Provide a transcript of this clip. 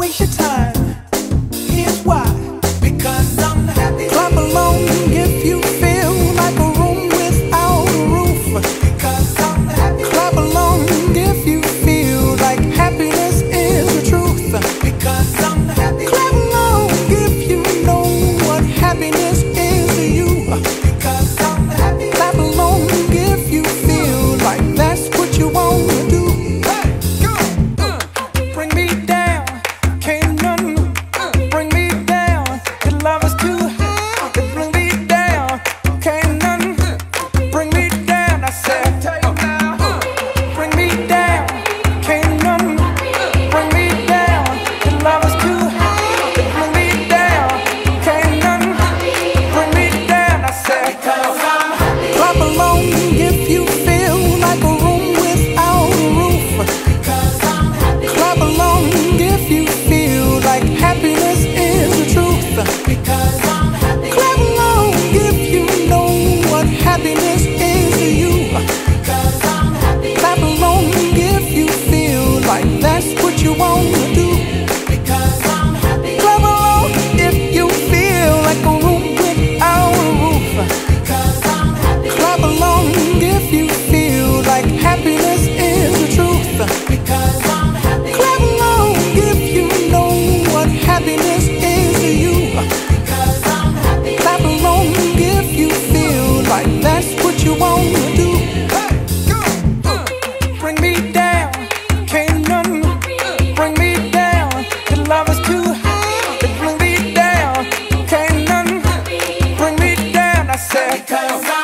waste your time. Here's why. Because I'm happy. Clap along if you feel like a room without a roof. Because I'm happy. Clap along if you feel like happiness is the truth. Because I'm happy. Clap along if you know what happiness is to you. Because I'm happy. Clap along if you feel like that's what you want to do. Bring me down, can't none bring me down. Your love is too high. Bring me down, can't none bring me down. I said, bring me down, can't none bring me down. Your love is too high. Bring me down, can't none bring me down. I said, clap along if you feel like a room without a roof. Clap along if you feel like happiness is the truth. Because I'm happy. Clap along if you know what happiness is to you. Because I'm happy. Clap along if you feel like that's what you want to do. Because I'm happy. Clap along if you feel like a room without a roof. Because I'm happy. Clap along if you feel like happiness is the truth. Because I'm happy. Clap along if you know what happiness is to you. Because I'm happy. Clap along if you feel like that's what you want to do. Bring me down, can't none bring me down. Your love is too high. Bring me down, can't none bring me down. I said,